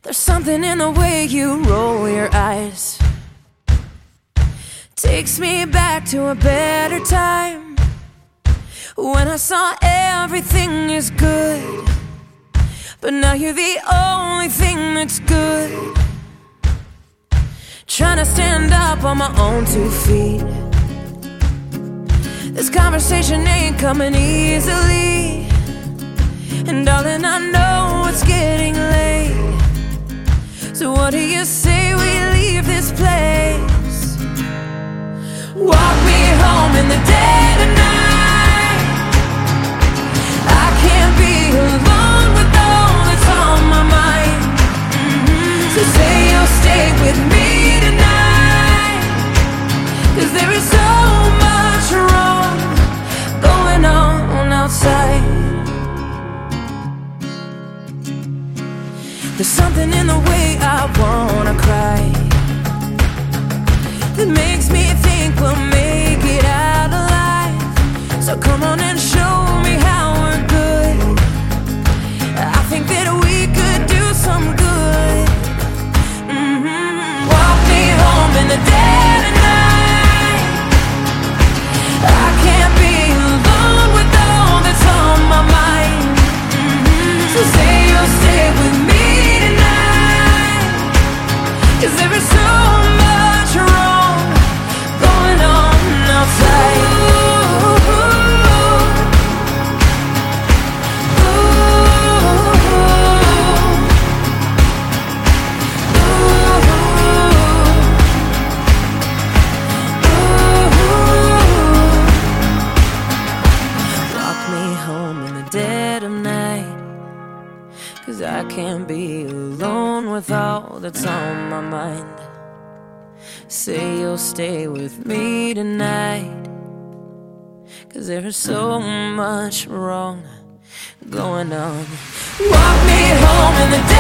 There's something in the way you roll your eyes, takes me back to a better time, when I saw everything is good, but now you're the only thing that's good. Trying to stand up on my own 2 feet, this conversation ain't coming easily, and darling, I know it's getting late. So what do you say we leave this place? Walk me home in the dead of night. I can't be alone with all that's on my mind. So say you'll stay with me tonight, 'cause there is so much wrong going on outside. There's something in the way I wanna cry, that makes me think we'll make it out alive. So come on and show me how we're good. I think that we could do some good. Walk me home in the dead of night. I can't be alone with all that's on my mind. So say you'll stay with me, 'cause there is so much wrong going on outside. Walk me home in the dead of night, 'cause I can't be alone with all that's on my mind. Say you'll stay with me tonight, 'cause there is so much wrong going on. Walk me home in the